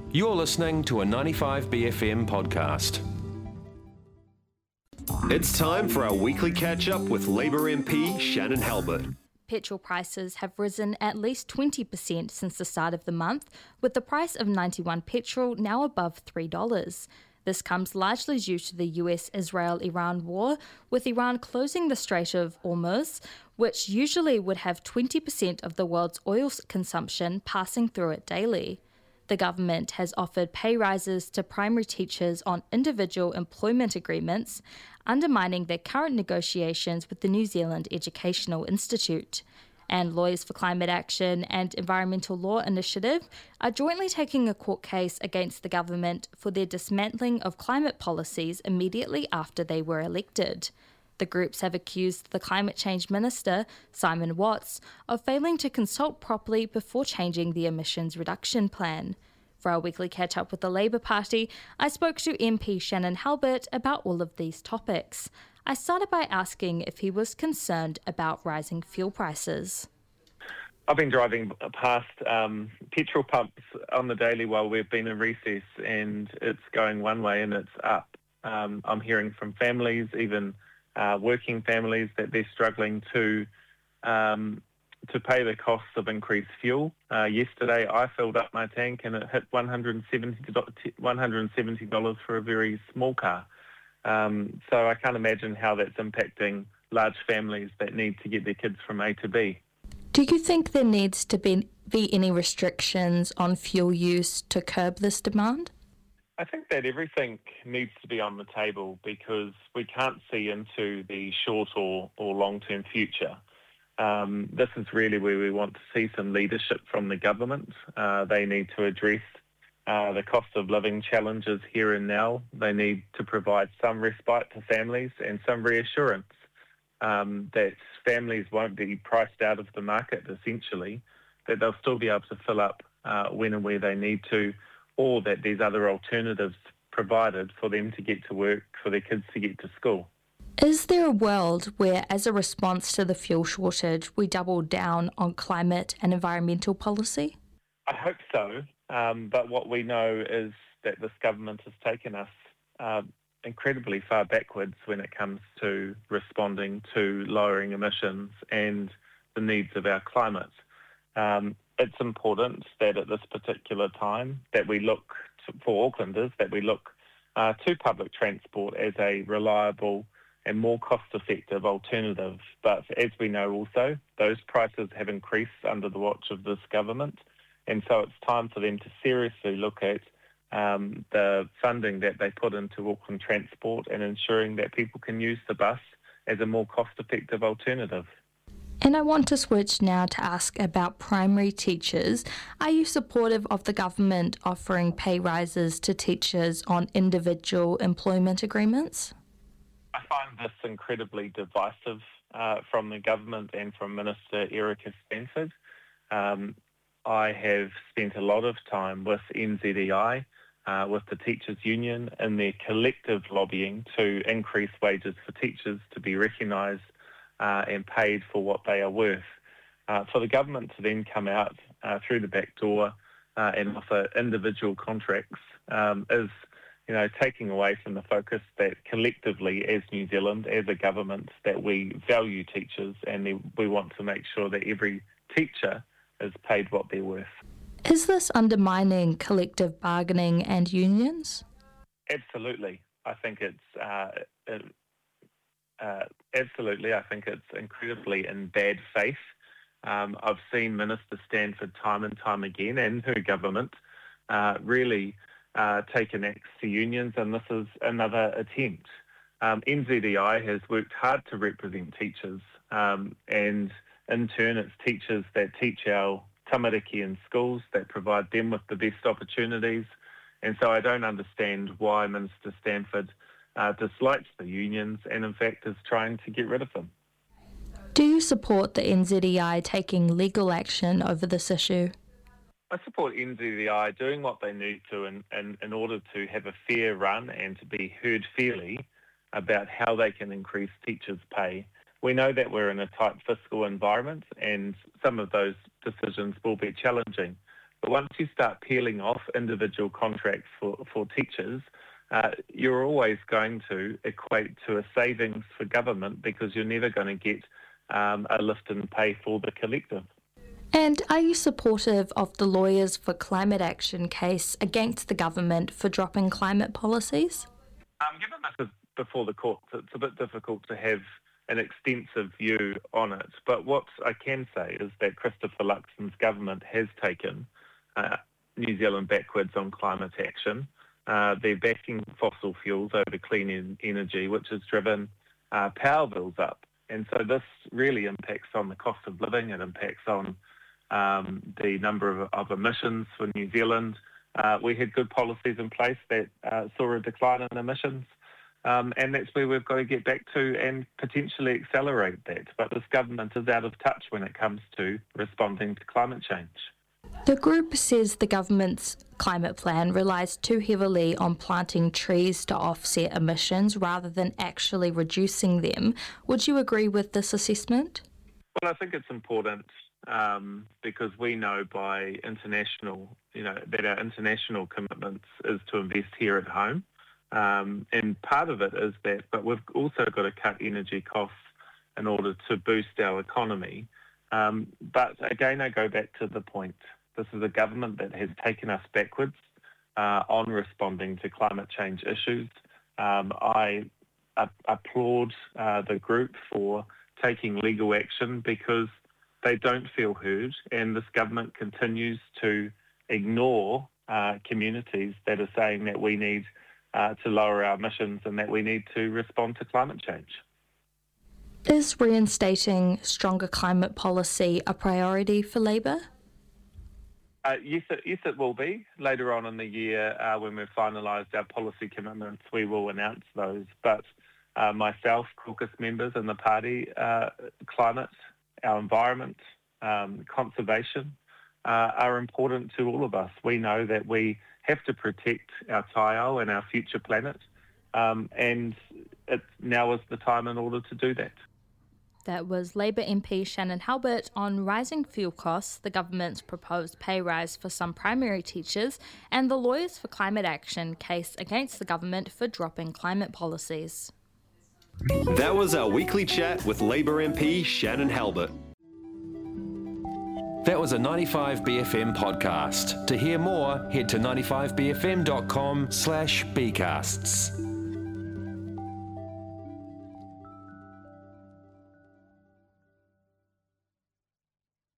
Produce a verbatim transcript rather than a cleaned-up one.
You're listening to a ninety-five B F M podcast. It's time for our weekly catch-up with Labour M P Shannon Halbert. Petrol prices have risen at least twenty percent since the start of the month, with the price of ninety-one petrol now above three dollars. This comes largely due to the U S Israel Iran war, with Iran closing the Strait of Hormuz, which usually would have twenty percent of the world's oil consumption passing through it daily. The government has offered pay rises to primary teachers on individual employment agreements, undermining their current negotiations with the New Zealand Educational Institute. And Lawyers for Climate Action and Environmental Law Initiative are jointly taking a court case against the government for their dismantling of climate policies immediately after they were elected. The groups have accused the Climate Change Minister, Simon Watts, of failing to consult properly before changing the emissions reduction plan. For our weekly catch-up with the Labour Party, I spoke to M P Shannon Halbert about all of these topics. I started by asking if he was concerned about rising fuel prices. I've been driving past um, petrol pumps on the daily while we've been in recess, and it's going one way and it's up. Um, I'm hearing from families, even Uh, working families, that they're struggling to um, to pay the costs of increased fuel. Uh, yesterday, I filled up my tank and it hit one hundred seventy dollars for a very small car. Um, so I can't imagine how that's impacting large families that need to get their kids from A to B. Do you think there needs to be, be any restrictions on fuel use to curb this demand? I think that everything needs to be on the table because we can't see into the short or, or long-term future. Um, this is really where we want to see some leadership from the government. Uh, they need to address uh, the cost of living challenges here and now. They need to provide some respite to families and some reassurance um, that families won't be priced out of the market, essentially, that they'll still be able to fill up uh, when and where they need to, or that there's other alternatives provided for them to get to work, for their kids to get to school. Is there a world where, as a response to the fuel shortage, we double down on climate and environmental policy? I hope so, um, but what we know is that this government has taken us uh, incredibly far backwards when it comes to responding to lowering emissions and the needs of our climate. Um, It's important that at this particular time that we look to, for Aucklanders, that we look uh, to public transport as a reliable and more cost-effective alternative. But as we know also, those prices have increased under the watch of this government. And so it's time for them to seriously look at um, the funding that they put into Auckland Transport and ensuring that people can use the bus as a more cost-effective alternative. And I want to switch now to ask about primary teachers. Are you supportive of the government offering pay rises to teachers on individual employment agreements? I find this incredibly divisive uh, from the government and from Minister Erica Stanford. Um, I have spent a lot of time with N Z E I, uh, with the Teachers Union, in their collective lobbying to increase wages for teachers to be recognised Uh, and paid for what they are worth. Uh, for the government to then come out uh, through the back door uh, and offer individual contracts um, is, you know, taking away from the focus that collectively as New Zealand, as a government, that we value teachers and we want to make sure that every teacher is paid what they're worth. Is this undermining collective bargaining and unions? Absolutely. I think it's... Uh, it, Uh, absolutely, I think it's incredibly in bad faith. Um, I've seen Minister Stanford time and time again and her government uh, really uh, take an axe to unions, and this is another attempt. Um, N Z E I has worked hard to represent teachers, um, and in turn it's teachers that teach our tamariki in schools, that provide them with the best opportunities, and so I don't understand why Minister Stanford Uh, dislikes the unions and in fact is trying to get rid of them. Do you support the N Z E I taking legal action over this issue? I support N Z E I doing what they need to in, in, in order to have a fair run and to be heard fairly about how they can increase teachers' pay. We know that we're in a tight fiscal environment and some of those decisions will be challenging. But once you start peeling off individual contracts for, for teachers, uh, you're always going to equate to a savings for government because you're never going to get um, a lift in pay for the collective. And are you supportive of the Lawyers for Climate Action case against the government for dropping climate policies? Um, given this is before the courts, it's a bit difficult to have an extensive view on it. But what I can say is that Christopher Luxon's government has taken uh, New Zealand backwards on climate action. Uh, they're backing fossil fuels over clean en- energy, which has driven uh, power bills up. And so this really impacts on the cost of living. It impacts on um, the number of, of emissions for New Zealand. Uh, we had good policies in place that uh, saw a decline in emissions. Um, and that's where we've got to get back to and potentially accelerate that. But this government is out of touch when it comes to responding to climate change. The group says the government's climate plan relies too heavily on planting trees to offset emissions rather than actually reducing them. Would you agree with this assessment? Well, I think it's important um, because we know by international, you know, that our international commitments is to invest here at home. Um, and part of it is that, but we've also got to cut energy costs in order to boost our economy. Um, but again, I go back to the point. This is a government that has taken us backwards uh, on responding to climate change issues. Um, I a- applaud uh, the group for taking legal action because they don't feel heard, and this government continues to ignore uh, communities that are saying that we need uh, to lower our emissions and that we need to respond to climate change. Is reinstating stronger climate policy a priority for Labour? Uh, yes, it, yes, it will be. Later on in the year, uh, when we've finalised our policy commitments, we will announce those. But uh, myself, caucus members and the party, uh, climate, our environment, um, conservation uh, are important to all of us. We know that we have to protect our taiao and our future planet, um, and it, now is the time in order to do that. That was Labour M P Shannon Halbert on rising fuel costs, the government's proposed pay rise for some primary teachers, and the Lawyers for Climate Action case against the government for dropping climate policies. That was our weekly chat with Labour M P Shannon Halbert. That was a ninety-five B F M podcast. To hear more, head to ninety-five b f m dot com slash bcasts.